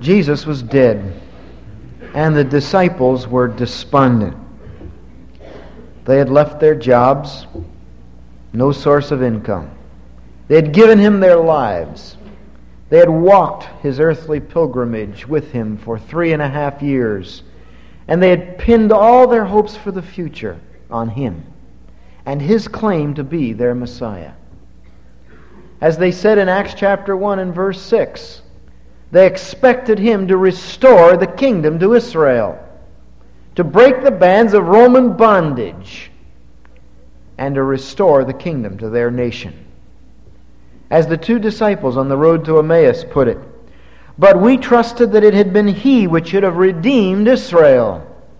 Jesus was dead, and the disciples were despondent. They had left their jobs, no source of income. They had given him their lives. They had walked his earthly pilgrimage with him for 3.5 years, and they had pinned all their hopes for the future on him and his claim to be their Messiah. As they said in Acts chapter 1 and verse 6, they expected him to restore the kingdom to Israel, to break the bands of Roman bondage, and to restore the kingdom to their nation. As the 2 disciples on the road to Emmaus put it, "But we trusted that it had been he which should have redeemed Israel."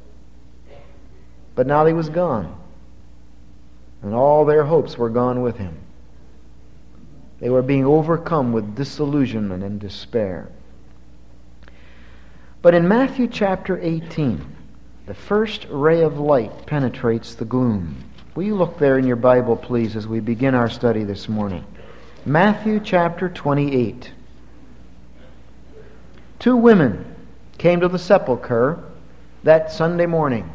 But now he was gone, and all their hopes were gone with him. They were being overcome with disillusionment and despair. But in Matthew chapter 18, the first ray of light penetrates the gloom. Will you look there in your Bible, please, as we begin our study this morning? Matthew chapter 28. 2 women came to the sepulchre that Sunday morning.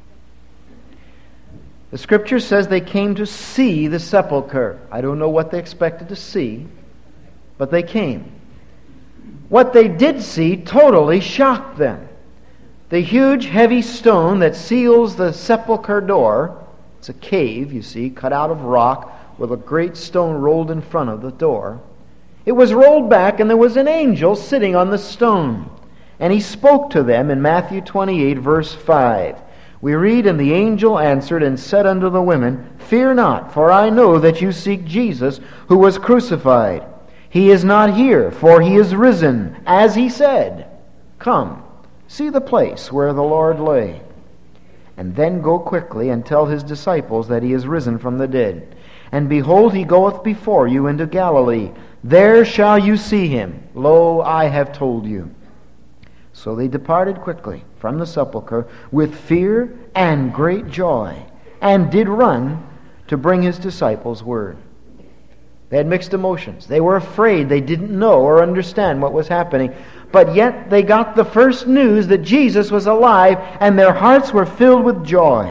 The Scripture says they came to see the sepulchre. I don't know what they expected to see, but they came. What they did see totally shocked them. The huge, heavy stone that seals the sepulchre door, it's a cave, you see, cut out of rock with a great stone rolled in front of the door. It was rolled back, and there was an angel sitting on the stone. And he spoke to them in Matthew 28, verse 5. We read, "And the angel answered and said unto the women, Fear not, for I know that you seek Jesus, who was crucified. He is not here, for he is risen, as he said. Come, see the place where the Lord lay. And then go quickly and tell his disciples that he is risen from the dead. And behold, he goeth before you into Galilee. There shall you see him. Lo, I have told you." So they departed quickly from the sepulchre with fear and great joy, and did run to bring his disciples word. They had mixed emotions. They were afraid. They didn't know or understand what was happening. But yet they got the first news that Jesus was alive, and their hearts were filled with joy.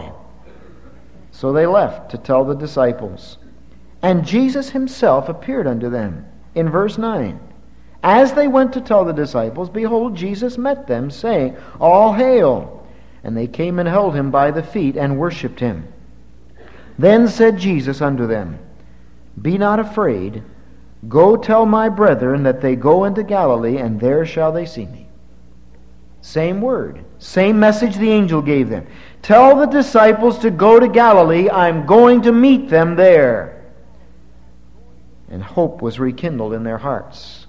So they left to tell the disciples. And Jesus himself appeared unto them. In verse 9, as they went to tell the disciples, behold, Jesus met them, saying, All hail! And they came and held him by the feet and worshipped him. Then said Jesus unto them, Be not afraid. Go tell my brethren that they go into Galilee, and there shall they see me. Same word, same message the angel gave them. Tell the disciples to go to Galilee. I'm going to meet them there. And hope was rekindled in their hearts.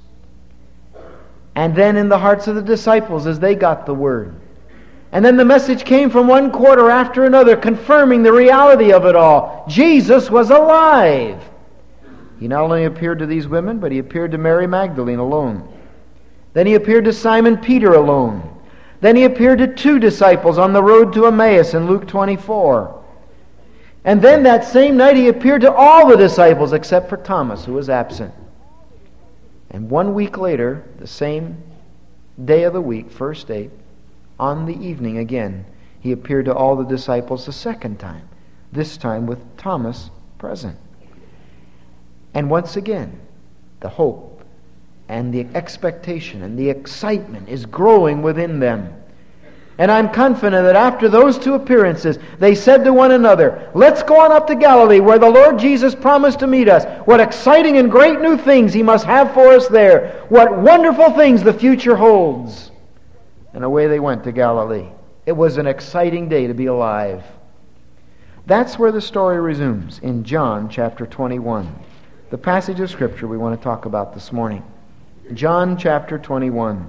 And then in the hearts of the disciples as they got the word. And then the message came from one quarter after another, confirming the reality of it all. Jesus was alive. He not only appeared to these women, but he appeared to Mary Magdalene alone. Then he appeared to Simon Peter alone. Then he appeared to 2 disciples on the road to Emmaus in Luke 24. And then that same night he appeared to all the disciples except for Thomas, who was absent. And 1 week later, the same day of the week, first day, on the evening again, he appeared to all the disciples the second time, this time with Thomas present. And once again, the hope and the expectation and the excitement is growing within them. And I'm confident that after those 2 appearances, they said to one another, Let's go on up to Galilee, where the Lord Jesus promised to meet us. What exciting and great new things he must have for us there. What wonderful things the future holds. And away they went to Galilee. It was an exciting day to be alive. That's where the story resumes, in John chapter 21. The passage of Scripture we want to talk about this morning. John chapter 21.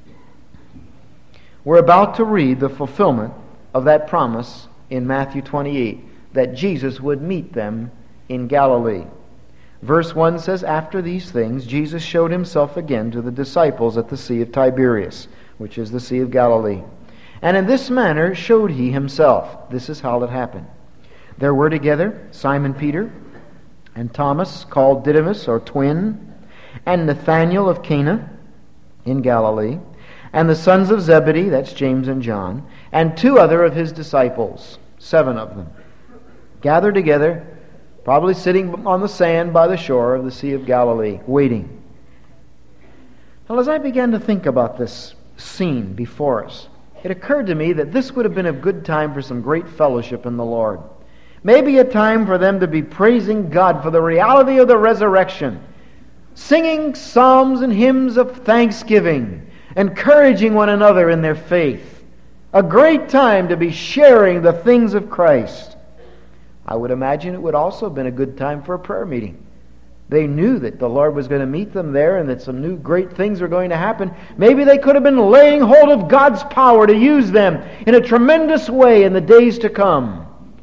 We're about to read the fulfillment of that promise in Matthew 28, that Jesus would meet them in Galilee. Verse 1 says, After these things, Jesus showed himself again to the disciples at the Sea of Tiberias, which is the Sea of Galilee. And in this manner showed he himself. This is how it happened. There were together Simon Peter, and Thomas, called Didymus, or twin, and Nathanael of Cana in Galilee, and the sons of Zebedee, that's James and John, and 2 other of his disciples, 7 of them, gathered together, probably sitting on the sand by the shore of the Sea of Galilee, waiting. Well, as I began to think about this scene before us, it occurred to me that this would have been a good time for some great fellowship in the Lord. Maybe a time for them to be praising God for the reality of the resurrection, singing psalms and hymns of thanksgiving, encouraging one another in their faith. A great time to be sharing the things of Christ. I would imagine it would also have been a good time for a prayer meeting. They knew that the Lord was going to meet them there and that some new great things were going to happen. Maybe they could have been laying hold of God's power to use them in a tremendous way in the days to come.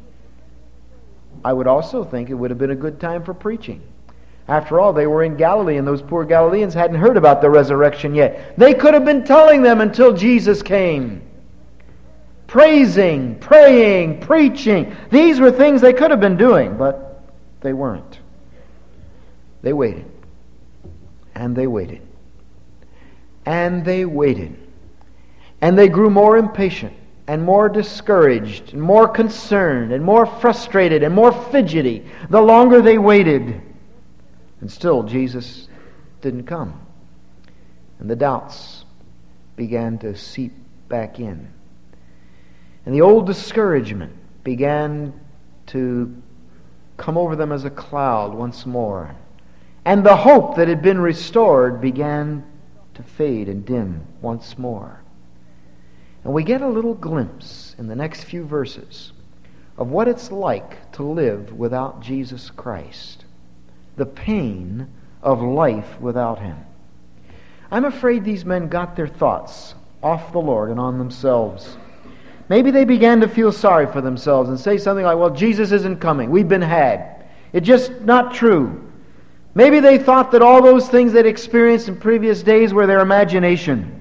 I would also think it would have been a good time for preaching. After all, they were in Galilee, and those poor Galileans hadn't heard about the resurrection yet. They could have been telling them until Jesus came. Praising, praying, preaching. These were things they could have been doing, but they weren't. They waited. And they waited. And they waited. And they grew more impatient and more discouraged and more concerned and more frustrated and more fidgety the longer they waited. And still Jesus didn't come. And the doubts began to seep back in. And the old discouragement began to come over them as a cloud once more. And the hope that had been restored began to fade and dim once more. And we get a little glimpse in the next few verses of what it's like to live without Jesus Christ. The pain of life without Him. I'm afraid these men got their thoughts off the Lord and on themselves. Maybe they began to feel sorry for themselves and say something like, well, Jesus isn't coming. We've been had. It's just not true. Maybe they thought that all those things they'd experienced in previous days were their imagination.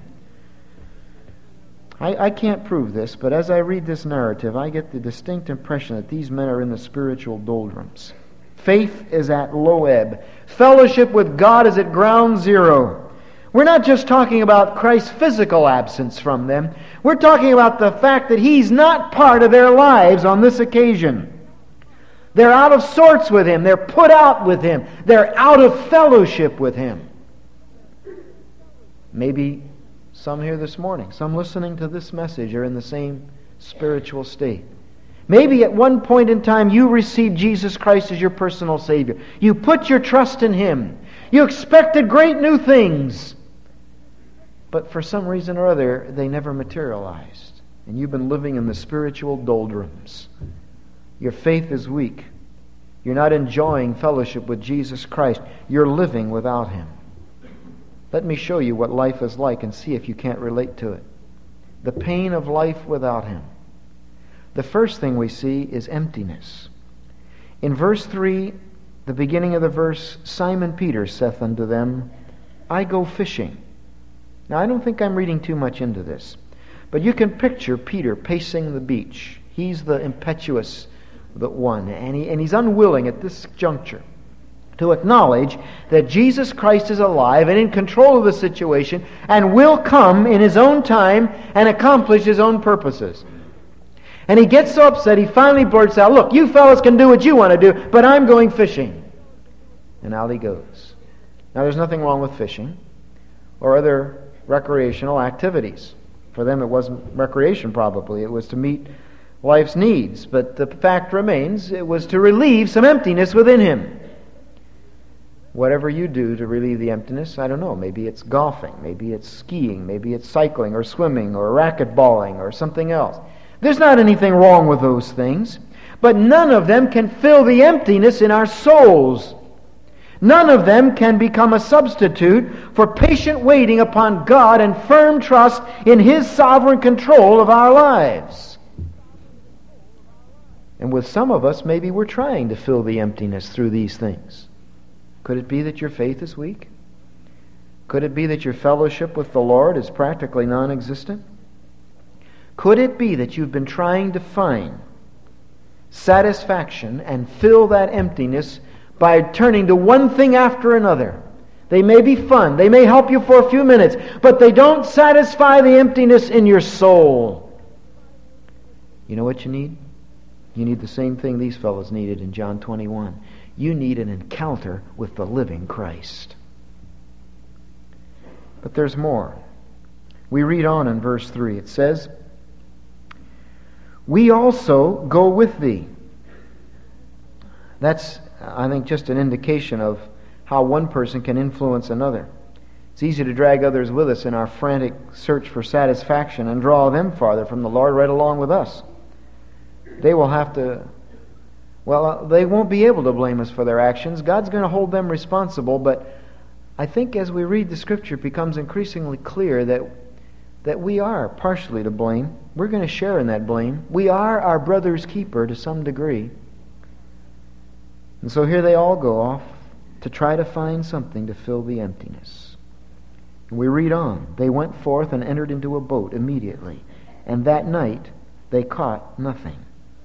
I can't prove this, but as I read this narrative, I get the distinct impression that these men are in the spiritual doldrums. Faith is at low ebb. Fellowship with God is at ground zero. We're not just talking about Christ's physical absence from them. We're talking about the fact that He's not part of their lives on this occasion. They're out of sorts with Him. They're put out with Him. They're out of fellowship with Him. Maybe some here this morning, some listening to this message are in the same spiritual state. Maybe at one point in time you received Jesus Christ as your personal Savior. You put your trust in Him. You expected great new things. But for some reason or other, they never materialized. And you've been living in the spiritual doldrums. Your faith is weak. You're not enjoying fellowship with Jesus Christ. You're living without Him. Let me show you what life is like and see if you can't relate to it. The pain of life without Him. The first thing we see is emptiness. In verse 3, the beginning of the verse, Simon Peter saith unto them, I go fishing. Now, I don't think I'm reading too much into this, but you can picture Peter pacing the beach. He's the impetuous one, and he's unwilling at this juncture to acknowledge that Jesus Christ is alive and in control of the situation and will come in His own time and accomplish His own purposes. And he gets so upset, he finally blurts out, look, you fellas can do what you want to do, but I'm going fishing. And out he goes. Now, there's nothing wrong with fishing or other recreational activities. For them, it wasn't recreation, probably. It was to meet life's needs. But the fact remains, it was to relieve some emptiness within him. Whatever you do to relieve the emptiness, I don't know. Maybe it's golfing, maybe it's skiing, maybe it's cycling or swimming or racquetballing or something else. There's not anything wrong with those things, but none of them can fill the emptiness in our souls. None of them can become a substitute for patient waiting upon God and firm trust in His sovereign control of our lives. And with some of us, maybe we're trying to fill the emptiness through these things. Could it be that your faith is weak? Could it be that your fellowship with the Lord is practically non-existent? Could it be that you've been trying to find satisfaction and fill that emptiness by turning to one thing after another? They may be fun. They may help you for a few minutes, but they don't satisfy the emptiness in your soul. You know what you need? You need the same thing these fellows needed in John 21. You need an encounter with the living Christ. But there's more. We read on in verse 3. It says, "We also go with thee." That's, I think, just an indication of how one person can influence another. It's easy to drag others with us in our frantic search for satisfaction and draw them farther from the Lord right along with us. They will have to, they won't be able to blame us for their actions. God's going to hold them responsible, but I think as we read the Scripture, it becomes increasingly clear that we are partially to blame. We're going to share in that blame. We are our brother's keeper to some degree. And so here they all go off to try to find something to fill the emptiness. And we read on. They went forth and entered into a boat immediately, and that night they caught nothing.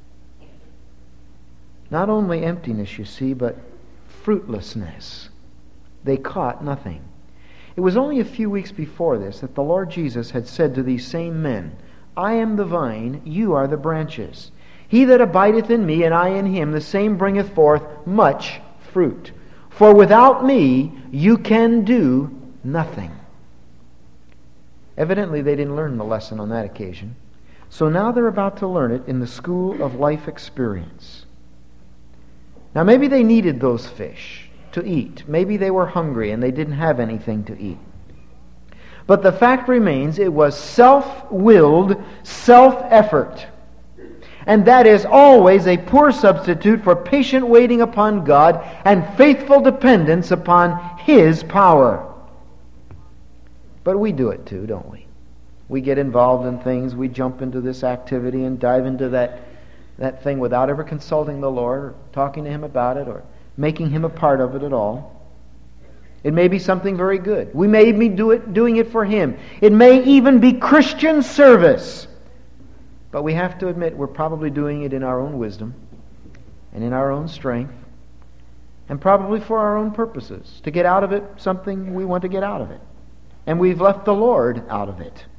Not only emptiness, you see, but fruitlessness. They caught nothing. It was only a few weeks before this that the Lord Jesus had said to these same men, "I am the vine, you are the branches. He that abideth in me, and I in him, the same bringeth forth much fruit. For without me you can do nothing." Evidently they didn't learn the lesson on that occasion. So now they're about to learn it in the school of life experience. Now maybe they needed those fish to eat. Maybe they were hungry and they didn't have anything to eat. But the fact remains, it was self-willed self-effort. And that is always a poor substitute for patient waiting upon God and faithful dependence upon His power. But we do it too, don't we? We get involved in things, we jump into this activity and dive into that thing without ever consulting the Lord or talking to Him about it or making Him a part of it at all. It may be something very good. We may be doing it for Him. It may even be Christian service. But we have to admit we're probably doing it in our own wisdom and in our own strength and probably for our own purposes, to get out of it something we want to get out of it. And we've left the Lord out of it.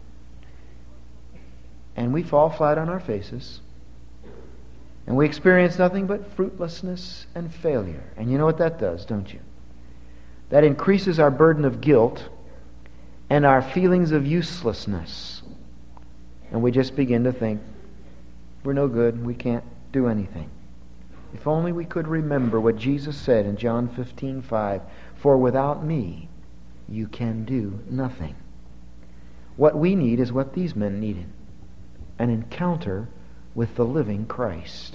And we fall flat on our faces. And we experience nothing but fruitlessness and failure. And you know what that does, don't you? That increases our burden of guilt and our feelings of uselessness. And we just begin to think, we're no good, we can't do anything. If only we could remember what Jesus said in John 15:5, "For without me, you can do nothing." What we need is what these men needed, an encounter with the living Christ.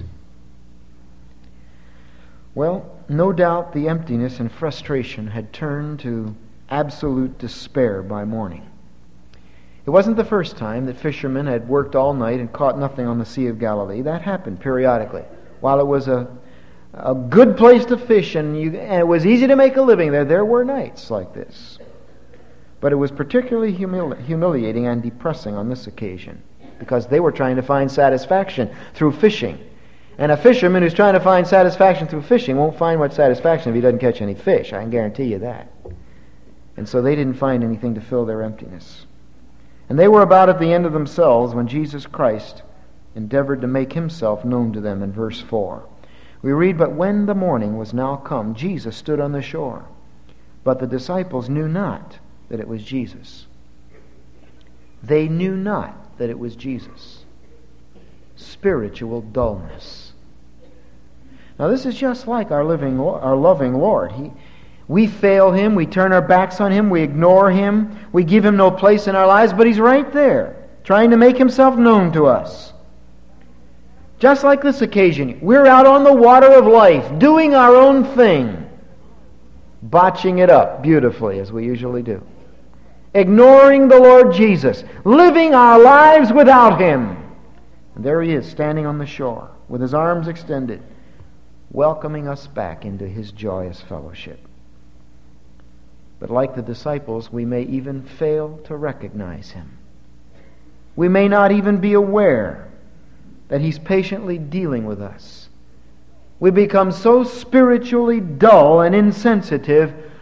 Well, no doubt the emptiness and frustration had turned to absolute despair by morning. It wasn't the first time that fishermen had worked all night and caught nothing on the Sea of Galilee. That happened periodically. While it was a good place to fish and it was easy to make a living there were nights like this. But it was particularly humiliating and depressing on this occasion because they were trying to find satisfaction through fishing. And a fisherman who's trying to find satisfaction through fishing won't find much satisfaction if he doesn't catch any fish. I can guarantee you that. And so they didn't find anything to fill their emptiness. And they were about at the end of themselves when Jesus Christ endeavored to make Himself known to them in verse 4. We read, "But when the morning was now come, Jesus stood on the shore. But the disciples knew not that it was Jesus." They knew not that it was Jesus. Spiritual dullness. Now this is just like our loving Lord. We fail Him, we turn our backs on Him, we ignore Him, we give Him no place in our lives, but He's right there, trying to make Himself known to us. Just like this occasion, we're out on the water of life, doing our own thing, botching it up beautifully, as we usually do. Ignoring the Lord Jesus, living our lives without Him. And there He is, standing on the shore, with His arms extended, welcoming us back into His joyous fellowship. But like the disciples, we may even fail to recognize Him. We may not even be aware that He's patiently dealing with us. We become so spiritually dull and insensitive,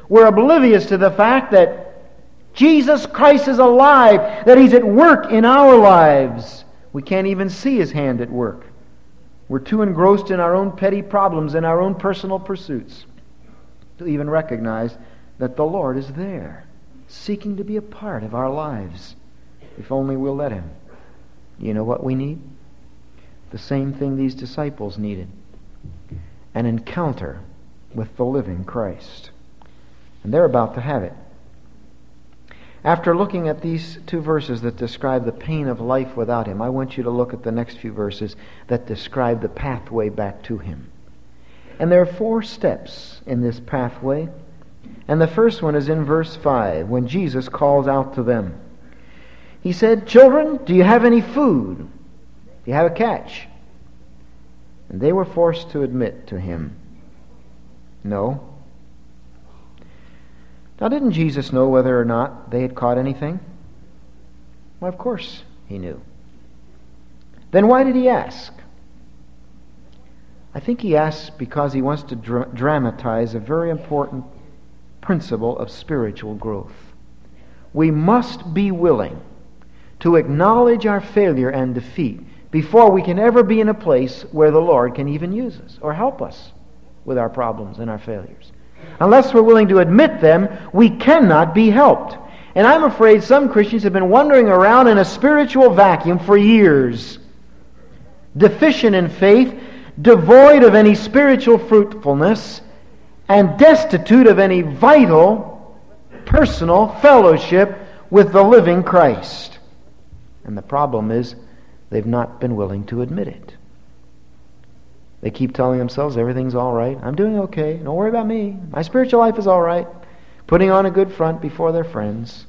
We're oblivious to the fact that Jesus Christ is alive, that He's at work in our lives. We can't even see His hand at work. We're too engrossed in our own petty problems and our own personal pursuits to even recognize that the Lord is there, seeking to be a part of our lives, if only we'll let Him. You know what we need? The same thing these disciples needed. An encounter with the living Christ. And they're about to have it. After looking at these two verses that describe the pain of life without Him, I want you to look at the next few verses that describe the pathway back to Him. And there are 4 steps in this pathway. And the first one is in verse 5, when Jesus calls out to them. He said, "Children, do you have any food? Do you have a catch?" And they were forced to admit to Him, "No." Now, didn't Jesus know whether or not they had caught anything? Well, of course He knew. Then why did He ask? I think He asks because He wants to dramatize a very important principle of spiritual growth. We must be willing to acknowledge our failure and defeat before we can ever be in a place where the Lord can even use us or help us with our problems and our failures. Unless we're willing to admit them, we cannot be helped. And I'm afraid some Christians have been wandering around in a spiritual vacuum for years, deficient in faith, devoid of any spiritual fruitfulness, and destitute of any vital, personal fellowship with the living Christ. And the problem is, they've not been willing to admit it. They keep telling themselves everything's all right. I'm doing okay. Don't worry about me. My spiritual life is all right. Putting on a good front before their friends.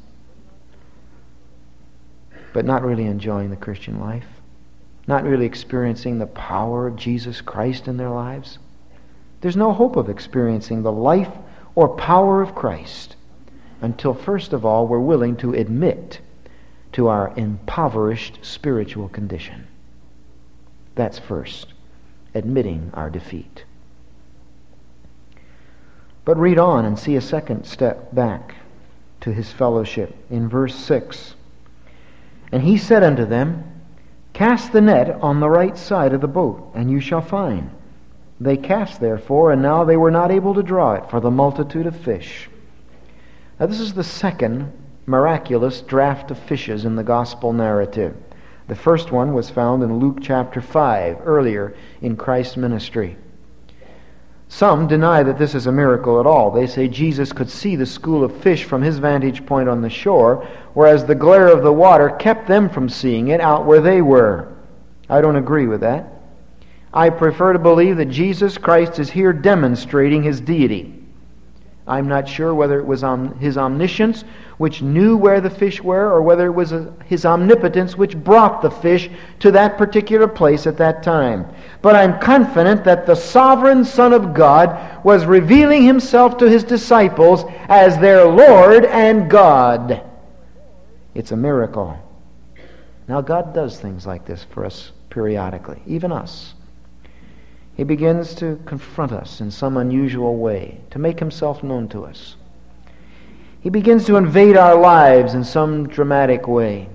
But not really enjoying the Christian life. Not really experiencing the power of Jesus Christ in their lives. There's no hope of experiencing the life or power of Christ until, first of all, we're willing to admit to our impoverished spiritual condition. That's first. Admitting our defeat. But read on and see a second step back to His fellowship in verse 6. And He said unto them, "Cast the net on the right side of the boat, and you shall find." They cast therefore, and now they were not able to draw it for the multitude of fish. Now this is the second miraculous draught of fishes in the gospel narrative. The first one was found in Luke chapter 5, earlier in Christ's ministry. Some deny that this is a miracle at all. They say Jesus could see the school of fish from His vantage point on the shore, whereas the glare of the water kept them from seeing it out where they were. I don't agree with that. I prefer to believe that Jesus Christ is here demonstrating His deity. I'm not sure whether it was His omniscience, which knew where the fish were, or whether it was His omnipotence, which brought the fish to that particular place at that time. But I'm confident that the sovereign Son of God was revealing Himself to His disciples as their Lord and God. It's a miracle. Now, God does things like this for us periodically, even us. He begins to confront us in some unusual way, to make Himself known to us. He begins to invade our lives in some dramatic way.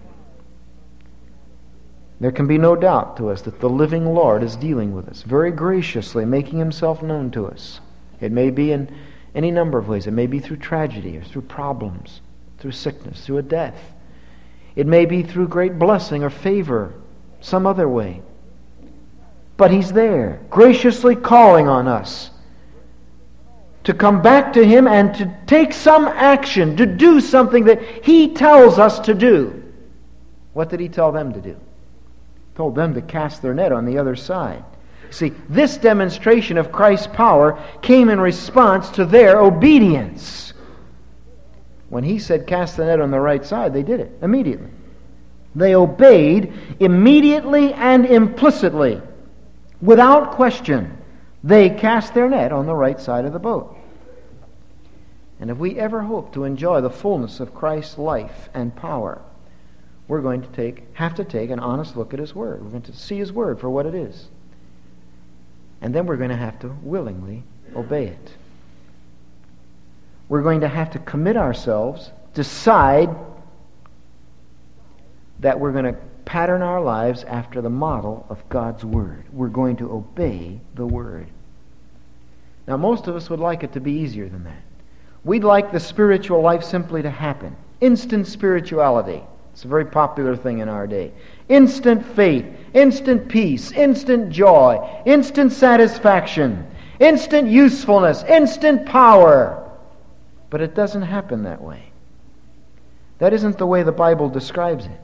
There can be no doubt to us that the living Lord is dealing with us, very graciously making Himself known to us. It may be in any number of ways. It may be through tragedy or through problems, through sickness, through a death. It may be through great blessing or favor, some other way. But He's there, graciously calling on us to come back to Him and to take some action, to do something that He tells us to do. What did He tell them to do? He told them to cast their net on the other side. See, this demonstration of Christ's power came in response to their obedience. When He said cast the net on the right side, they did it immediately. They obeyed immediately and implicitly. Without question, they cast their net on the right side of the boat. And if we ever hope to enjoy the fullness of Christ's life and power, we're going to have to take an honest look at His Word. We're going to see His Word for what it is. And then we're going to have to willingly obey it. we're going to have to commit ourselves, decide that we're going to pattern our lives after the model of God's Word. We're going to obey the Word. Now, most of us would like it to be easier than that. We'd like the spiritual life simply to happen. Instant spirituality. It's a very popular thing in our day. Instant faith, instant peace, instant joy, instant satisfaction, instant usefulness, instant power. But it doesn't happen that way. That isn't the way the Bible describes it.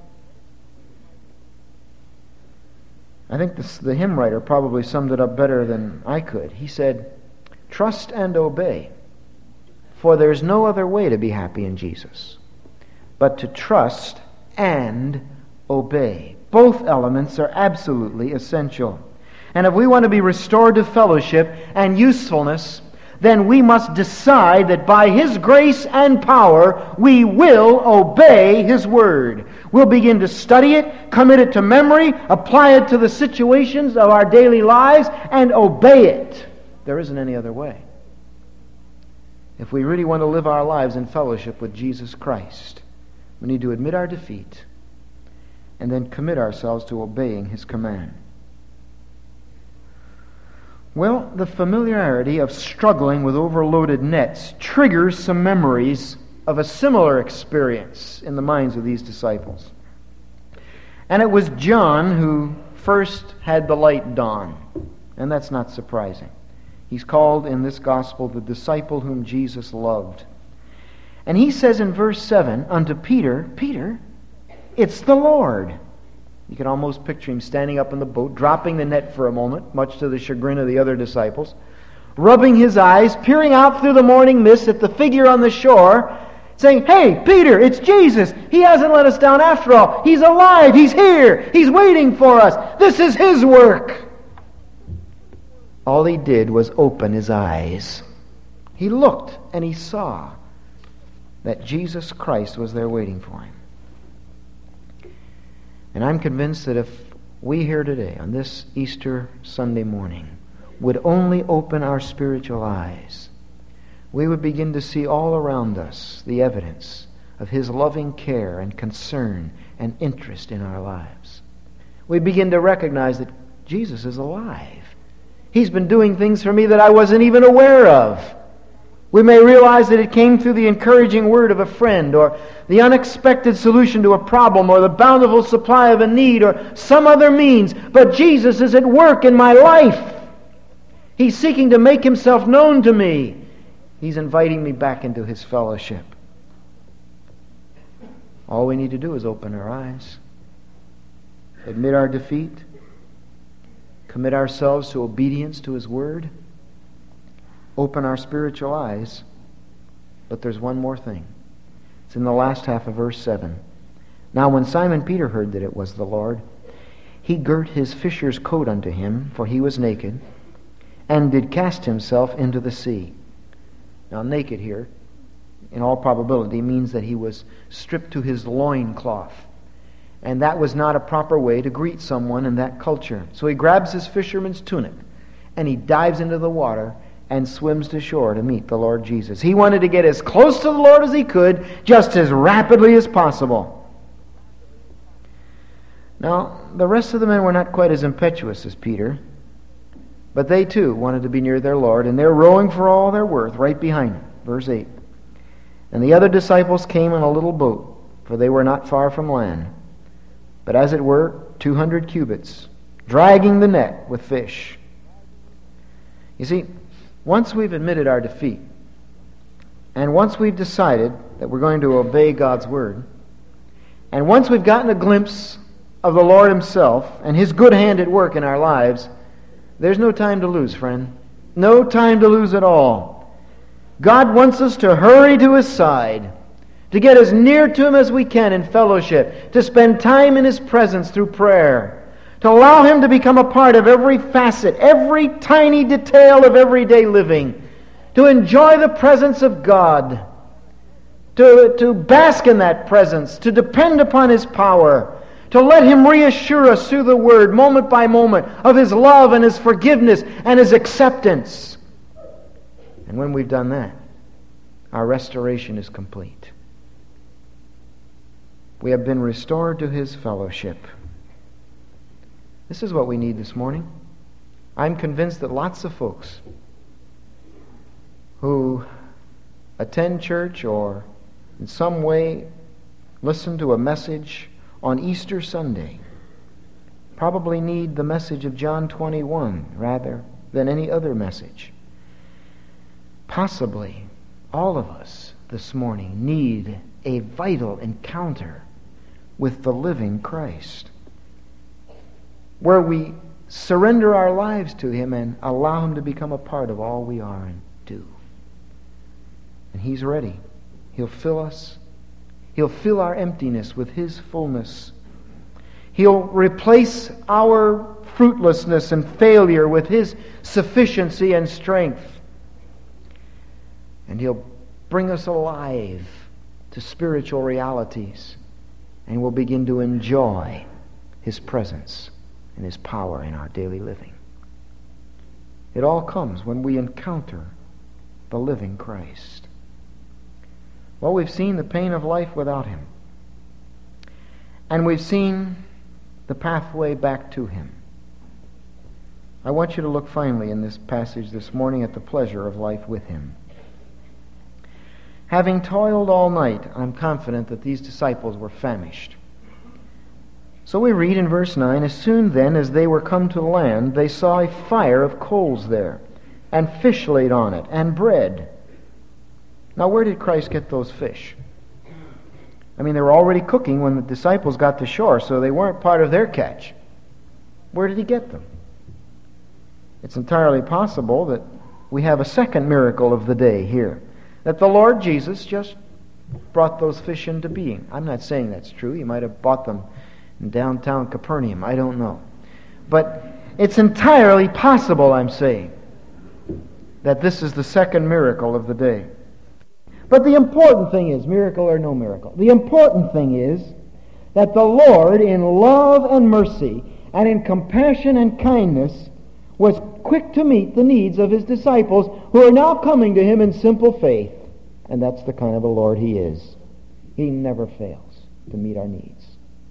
I think the hymn writer probably summed it up better than I could. He said, "Trust and obey, for there's no other way to be happy in Jesus but to trust and obey." Both elements are absolutely essential. And if we want to be restored to fellowship and usefulness, then we must decide that by His grace and power, we will obey His Word. We'll begin to study it, commit it to memory, apply it to the situations of our daily lives, and obey it. There isn't any other way. If we really want to live our lives in fellowship with Jesus Christ, we need to admit our defeat and then commit ourselves to obeying His command. Well, the familiarity of struggling with overloaded nets triggers some memories of a similar experience in the minds of these disciples. And it was John who first had the light dawn, and that's not surprising. He's called in this gospel the disciple whom Jesus loved. And he says in verse 7, unto Peter, "Peter, it's the Lord." You can almost picture him standing up in the boat, dropping the net for a moment, much to the chagrin of the other disciples, rubbing his eyes, peering out through the morning mist at the figure on the shore, saying, "Hey, Peter, it's Jesus. He hasn't let us down after all. He's alive. He's here. He's waiting for us. This is His work." All he did was open his eyes. He looked and he saw that Jesus Christ was there waiting for him. And I'm convinced that if we here today, on this Easter Sunday morning, would only open our spiritual eyes, we would begin to see all around us the evidence of His loving care and concern and interest in our lives. We begin to recognize that Jesus is alive. He's been doing things for me that I wasn't even aware of. We may realize that it came through the encouraging word of a friend, or the unexpected solution to a problem, or the bountiful supply of a need, or some other means. But Jesus is at work in my life. He's seeking to make Himself known to me. He's inviting me back into His fellowship. All we need to do is open our eyes, admit our defeat, commit ourselves to obedience to His Word, open our spiritual eyes. But there's one more thing. It's in the last half of verse 7. Now when Simon Peter heard that it was the Lord, he girt his fisher's coat unto him, for he was naked, and did cast himself into the sea. Now naked here, in all probability, means that he was stripped to his loincloth. And that was not a proper way to greet someone in that culture. So he grabs his fisherman's tunic, and he dives into the water and swims to shore to meet the Lord Jesus. He wanted to get as close to the Lord as he could, just as rapidly as possible. Now, the rest of the men were not quite as impetuous as Peter, but they too wanted to be near their Lord, and they're rowing for all they're worth right behind him. Verse 8. And the other disciples came in a little boat, for they were not far from land, but as it were 200 cubits, dragging the net with fish. You see, once we've admitted our defeat, and once we've decided that we're going to obey God's Word, and once we've gotten a glimpse of the Lord Himself and His good hand at work in our lives, there's no time to lose, friend. No time to lose at all. God wants us to hurry to His side, to get as near to Him as we can in fellowship, to spend time in His presence through prayer, to allow Him to become a part of every facet, every tiny detail of everyday living, to enjoy the presence of God, to bask in that presence, to depend upon His power, to let Him reassure us through the Word, moment by moment, of His love and His forgiveness and His acceptance. And when we've done that, Our restoration is complete. We have been restored to His fellowship. This is what we need this morning. I'm convinced that lots of folks who attend church or in some way listen to a message on Easter Sunday probably need the message of John 21 rather than any other message. Possibly all of us this morning need a vital encounter with the living Christ, where we surrender our lives to Him and allow Him to become a part of all we are and do. And He's ready. He'll fill us. He'll fill our emptiness with His fullness. He'll replace our fruitlessness and failure with His sufficiency and strength. And He'll bring us alive to spiritual realities, and we'll begin to enjoy His presence and His power in our daily living. It all comes when we encounter the living Christ. Well, we've seen the pain of life without Him, and we've seen the pathway back to Him. I want you to look finally in this passage this morning at the pleasure of life with Him. Having toiled all night, I'm confident that these disciples were famished. So we read in verse 9, "As soon then as they were come to land, they saw a fire of coals there, and fish laid on it, and bread." Now where did Christ get those fish? I mean, they were already cooking when the disciples got to shore, so they weren't part of their catch. Where did He get them? It's entirely possible that we have a second miracle of the day here, that the Lord Jesus just brought those fish into being. I'm not saying that's true. He might have bought them in downtown Capernaum. I don't know. But it's entirely possible, I'm saying, that this is the second miracle of the day. But the important thing is, miracle or no miracle, the important thing is that the Lord, in love and mercy and in compassion and kindness, was quick to meet the needs of His disciples who are now coming to Him in simple faith. And that's the kind of a Lord He is. He never fails to meet our needs.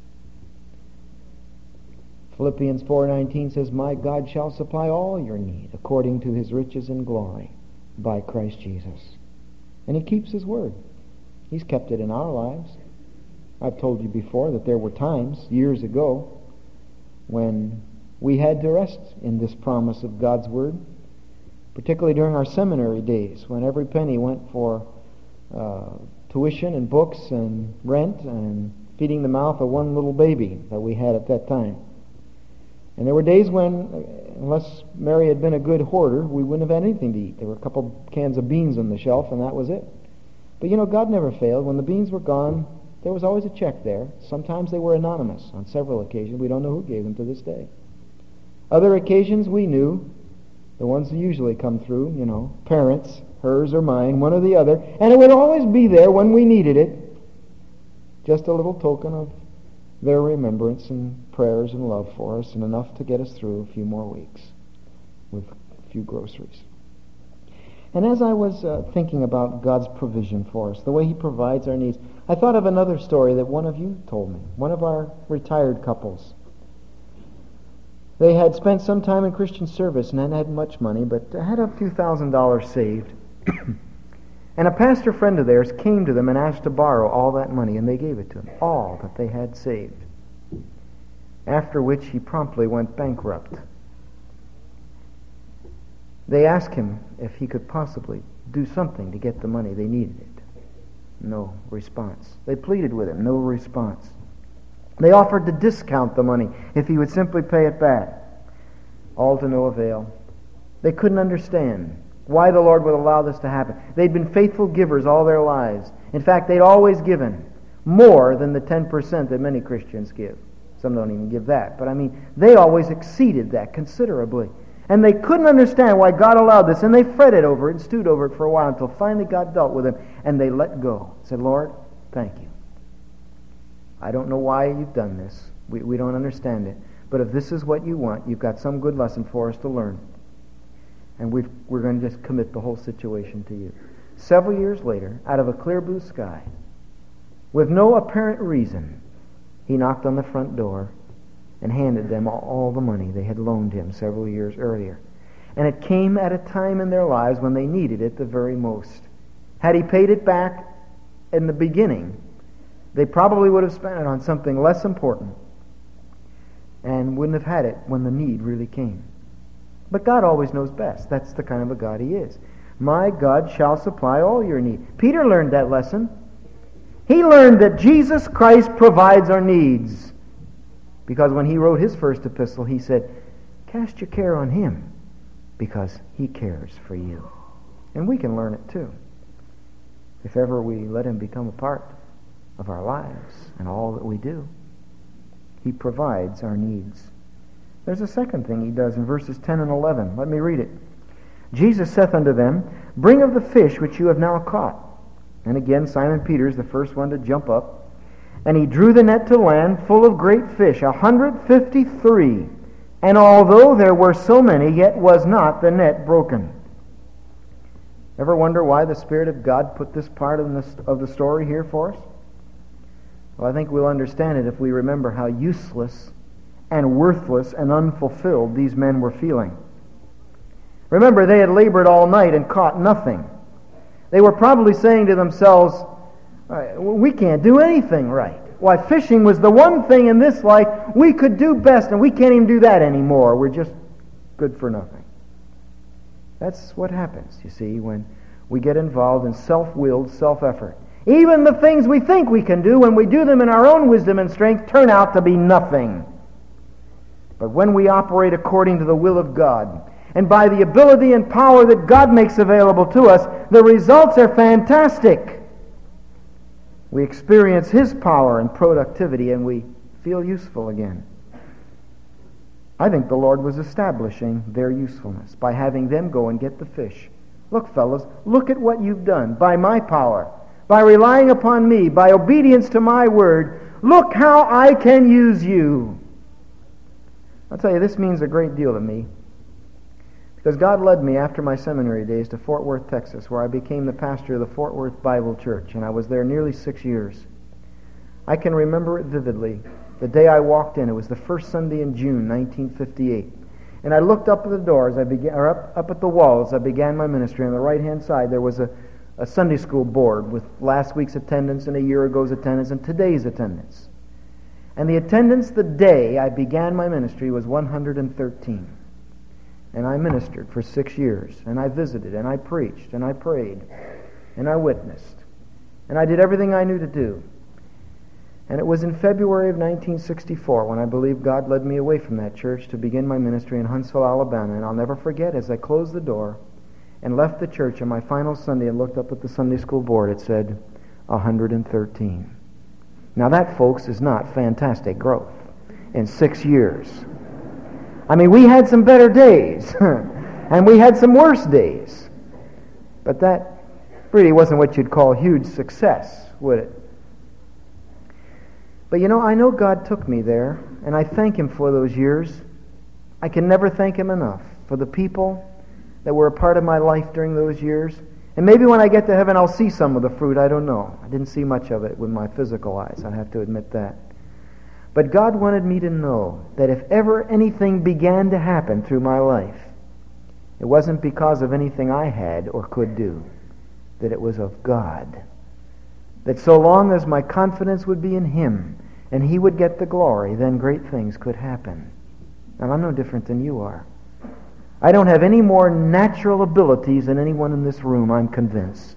Philippians 4:19 says, "My God shall supply all your need according to His riches and glory by Christ Jesus." And He keeps His word. He's kept it in our lives. I've told you before that there were times, years ago, when we had to rest in this promise of God's word, particularly during our seminary days, when every penny went for tuition and books and rent and feeding the mouth of one little baby that we had at that time. And there were days when, unless Mary had been a good hoarder, we wouldn't have had anything to eat. There were a couple cans of beans on the shelf, and that was it. But you know, God never failed. When the beans were gone, there was always a check there. Sometimes they were anonymous. On several occasions, we don't know who gave them to this day. Other occasions we knew, the ones that usually come through, you know, parents, hers or mine, one or the other, and it would always be there when we needed it. Just a little token of their remembrance and prayers and love for us, and enough to get us through a few more weeks with a few groceries. And as I was thinking about God's provision for us, the way He provides our needs, I thought of another story that one of you told me, one of our retired couples. They had spent some time in Christian service and hadn't had much money, but had a few $1,000s saved. And a pastor friend of theirs came to them and asked to borrow all that money, and they gave it to him, all that they had saved. After which he promptly went bankrupt. They asked him if he could possibly do something to get the money. They needed it. No response. They pleaded with him. No response. They offered to discount the money if he would simply pay it back. All to no avail. They couldn't understand why the Lord would allow this to happen. They'd been faithful givers all their lives. In fact, they'd always given more than the 10% that many Christians give. Some don't even give that. But I mean, they always exceeded that considerably. And they couldn't understand why God allowed this, and they fretted over it and stewed over it for a while until finally God dealt with them, and they let go. Said, "Lord, thank you. I don't know why you've done this. We don't understand it. But if this is what you want, you've got some good lesson for us to learn. And we're going to just commit the whole situation to you." Several years later, out of a clear blue sky, with no apparent reason, he knocked on the front door and handed them all the money they had loaned him several years earlier. And it came at a time in their lives when they needed it the very most. Had he paid it back in the beginning, they probably would have spent it on something less important and wouldn't have had it when the need really came. But God always knows best. That's the kind of a God he is. My God shall supply all your need. Peter learned that lesson. He learned that Jesus Christ provides our needs. Because when he wrote his first epistle, he said, cast your care on him because he cares for you. And we can learn it too, if ever we let him become a part of our lives and all that we do. He provides our needs. There's a second thing he does in verses 10 and 11. Let me read it. Jesus saith unto them, bring of the fish which you have now caught. And again, Simon Peter is the first one to jump up. And he drew the net to land full of great fish, 153. And although there were so many, yet was not the net broken. Ever wonder why the Spirit of God put this part of the story here for us? Well, I think we'll understand it if we remember how useless and worthless and unfulfilled these men were feeling. Remember, they had labored all night and caught nothing. They were probably saying to themselves, we can't do anything right. Why, fishing was the one thing in this life we could do best, and we can't even do that anymore. We're just good for nothing. That's what happens, you see, when we get involved in self-willed self-effort. Even the things we think we can do, when we do them in our own wisdom and strength, turn out to be nothing. But when we operate according to the will of God, and by the ability and power that God makes available to us, the results are fantastic. We experience his power and productivity, and we feel useful again. I think the Lord was establishing their usefulness by having them go and get the fish. Look, fellows, look at what you've done by my power, by relying upon me, by obedience to my word. Look how I can use you. I'll tell you, this means a great deal to me, because God led me after my seminary days to Fort Worth, Texas, where I became the pastor of the Fort Worth Bible Church, and I was there nearly 6 years. I can remember it vividly. The day I walked in, it was the first Sunday in June, 1958. And I looked up at the doors, up at the walls. I began my ministry. On the right-hand side, there was a Sunday school board with last week's attendance and a year ago's attendance and today's attendance. And the attendance the day I began my ministry was 113. And I ministered for 6 years. And I visited, and I preached, and I prayed, and I witnessed. And I did everything I knew to do. And it was in February of 1964 when I believe God led me away from that church to begin my ministry in Huntsville, Alabama. And I'll never forget, as I closed the door and left the church on my final Sunday and looked up at the Sunday school board, it said 113. Now that, folks, is not fantastic growth in 6 years. I mean, we had some better days, and we had some worse days. But that really wasn't what you'd call huge success, would it? But you know, I know God took me there, and I thank him for those years. I can never thank him enough for the people that were a part of my life during those years. And maybe when I get to heaven, I'll see some of the fruit. I don't know. I didn't see much of it with my physical eyes. I have to admit that. But God wanted me to know that if ever anything began to happen through my life, it wasn't because of anything I had or could do, that it was of God. That so long as my confidence would be in him and he would get the glory, then great things could happen. And I'm no different than you are. I don't have any more natural abilities than anyone in this room, I'm convinced.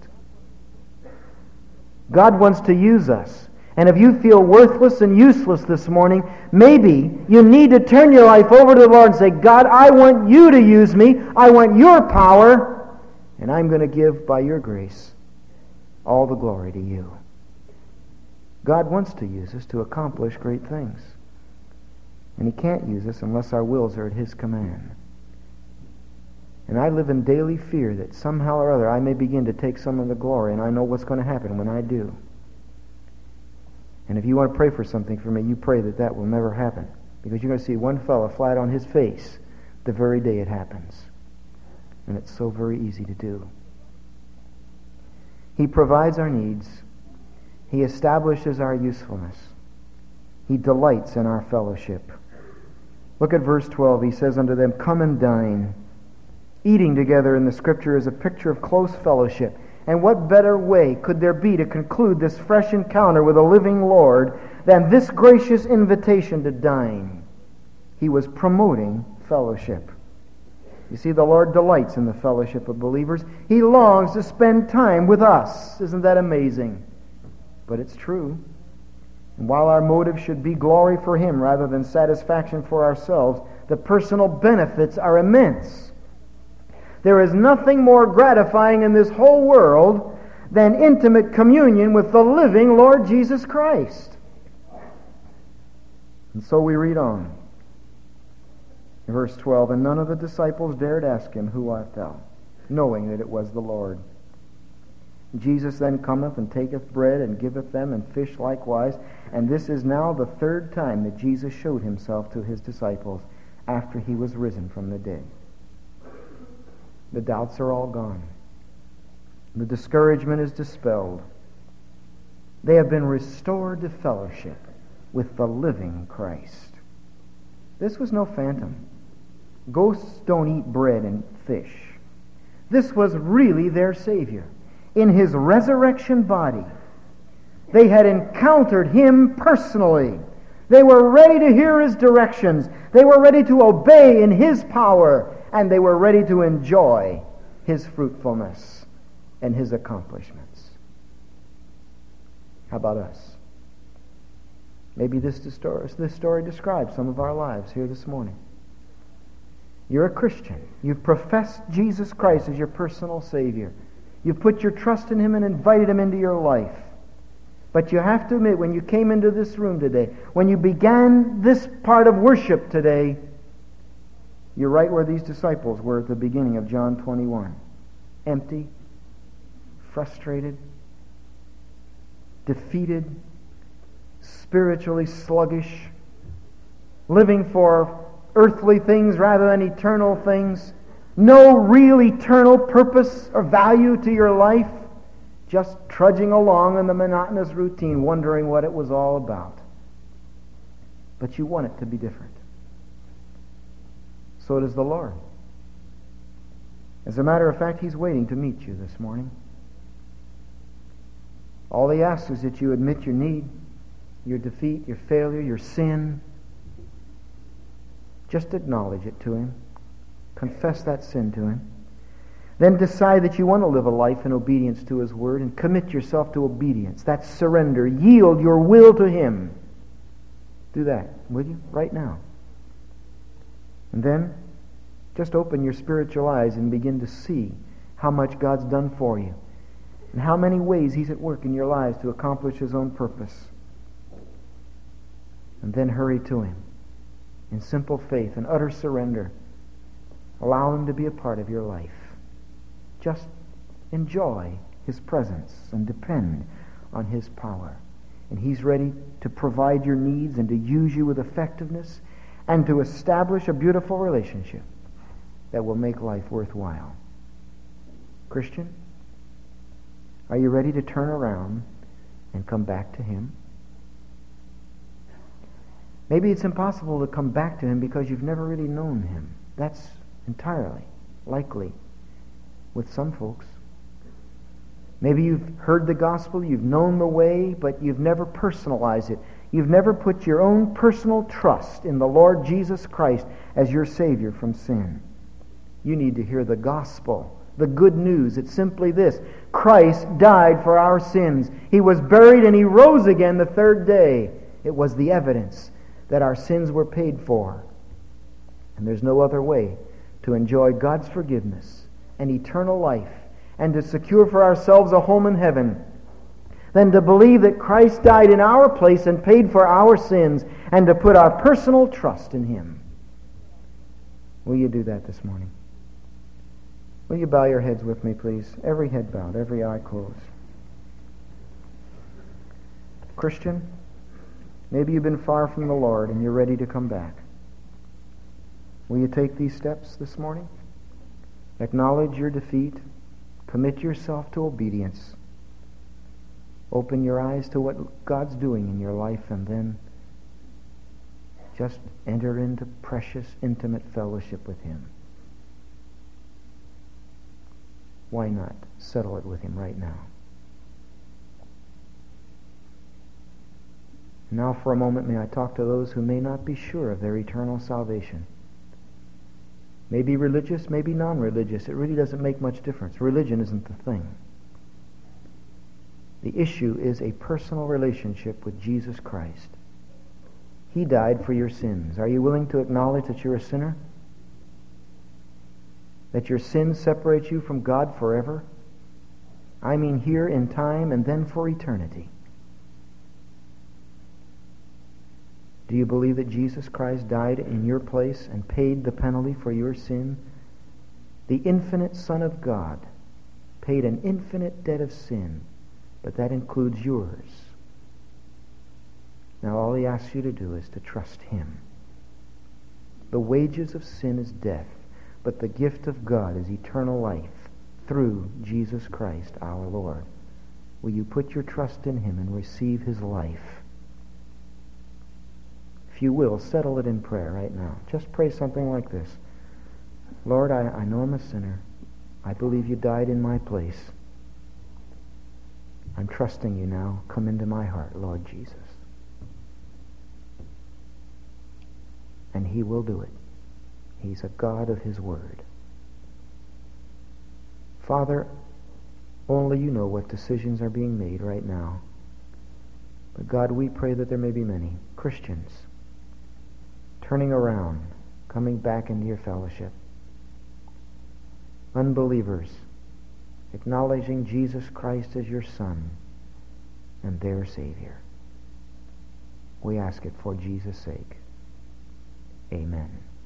God wants to use us. And if you feel worthless and useless this morning, maybe you need to turn your life over to the Lord and say, God, I want you to use me. I want your power. And I'm going to give, by your grace, all the glory to you. God wants to use us to accomplish great things. And he can't use us unless our wills are at his command. And I live in daily fear that somehow or other I may begin to take some of the glory, and I know what's going to happen when I do. And if you want to pray for something for me, you pray that that will never happen. Because you're going to see one fellow flat on his face the very day it happens. And it's so very easy to do. He provides our needs. He establishes our usefulness. He delights in our fellowship. Look at verse 12. He says unto them, "Come and dine." Eating together in the Scripture is a picture of close fellowship. And what better way could there be to conclude this fresh encounter with a living Lord than this gracious invitation to dine? He was promoting fellowship. You see, the Lord delights in the fellowship of believers. He longs to spend time with us. Isn't that amazing? But it's true. And while our motive should be glory for Him rather than satisfaction for ourselves, the personal benefits are immense. There is nothing more gratifying in this whole world than intimate communion with the living Lord Jesus Christ. And so we read on. Verse 12, "And none of the disciples dared ask him, Who art thou? Knowing that it was the Lord. Jesus then cometh and taketh bread and giveth them, and fish likewise. And this is now the third time that Jesus showed himself to his disciples after he was risen from the dead." The doubts are all gone. The discouragement is dispelled. They have been restored to fellowship with the living Christ. This was no phantom. Ghosts don't eat bread and fish. This was really their Savior. In His resurrection body, they had encountered Him personally. They were ready to hear His directions. They were ready to obey in His power. And they were ready to enjoy His fruitfulness and His accomplishments. How about us? Maybe this story describes some of our lives here this morning. You're a Christian. You've professed Jesus Christ as your personal Savior. You've put your trust in Him and invited Him into your life. But you have to admit, when you came into this room today, when you began this part of worship today, you're right where these disciples were at the beginning of John 21. Empty, frustrated, defeated, spiritually sluggish, living for earthly things rather than eternal things, no real eternal purpose or value to your life, just trudging along in the monotonous routine, wondering what it was all about. But you want it to be different. So does the Lord. As a matter of fact, He's waiting to meet you this morning. All He asks is that you admit your need, your defeat, your failure, your sin. Just acknowledge it to Him. Confess that sin to Him. Then decide that you want to live a life in obedience to His Word and commit yourself to obedience. That's surrender. Yield your will to Him. Do that, will you? Right now. And then, just open your spiritual eyes and begin to see how much God's done for you and how many ways He's at work in your lives to accomplish His own purpose. And then hurry to Him in simple faith and utter surrender. Allow Him to be a part of your life. Just enjoy His presence and depend on His power. And He's ready to provide your needs and to use you with effectiveness and to establish a beautiful relationship that will make life worthwhile. Christian, are you ready to turn around and come back to Him? Maybe it's impossible to come back to Him because you've never really known Him. That's entirely likely with some folks. Maybe you've heard the gospel, you've known the way, but you've never personalized it. You've never put your own personal trust in the Lord Jesus Christ as your Savior from sin. You need to hear the gospel, the good news. It's simply this: Christ died for our sins. He was buried and He rose again the third day. It was the evidence that our sins were paid for. And there's no other way to enjoy God's forgiveness and eternal life and to secure for ourselves a home in heaven than to believe that Christ died in our place and paid for our sins and to put our personal trust in Him. Will you do that this morning? Will you bow your heads with me, please? Every head bowed, every eye closed. Christian, maybe you've been far from the Lord and you're ready to come back. Will you take these steps this morning? Acknowledge your defeat. Commit yourself to obedience. Open your eyes to what God's doing in your life, and then just enter into precious, intimate fellowship with Him. Why not settle it with Him right now? Now for a moment, may I talk to those who may not be sure of their eternal salvation. Maybe religious, maybe non-religious. It really doesn't make much difference. Religion isn't the thing. The issue is a personal relationship with Jesus Christ. He died for your sins. Are you willing to acknowledge that you're a sinner? That your sins separate you from God forever? I mean here in time and then for eternity. Do you believe that Jesus Christ died in your place and paid the penalty for your sin? The infinite Son of God paid an infinite debt of sin, but that includes yours. Now all He asks you to do is to trust Him. The wages of sin is death, but the gift of God is eternal life through Jesus Christ our Lord. Will you put your trust in Him and receive His life? If you will, settle it in prayer right now. Just pray something like this. Lord, I know I'm a sinner. I believe You died in my place. I'm trusting You now. Come into my heart, Lord Jesus. And He will do it. He's a God of His word. Father, only You know what decisions are being made right now. But God, we pray that there may be many Christians turning around, coming back into Your fellowship. Unbelievers acknowledging Jesus Christ as Your Son and their Savior. We ask it for Jesus' sake. Amen.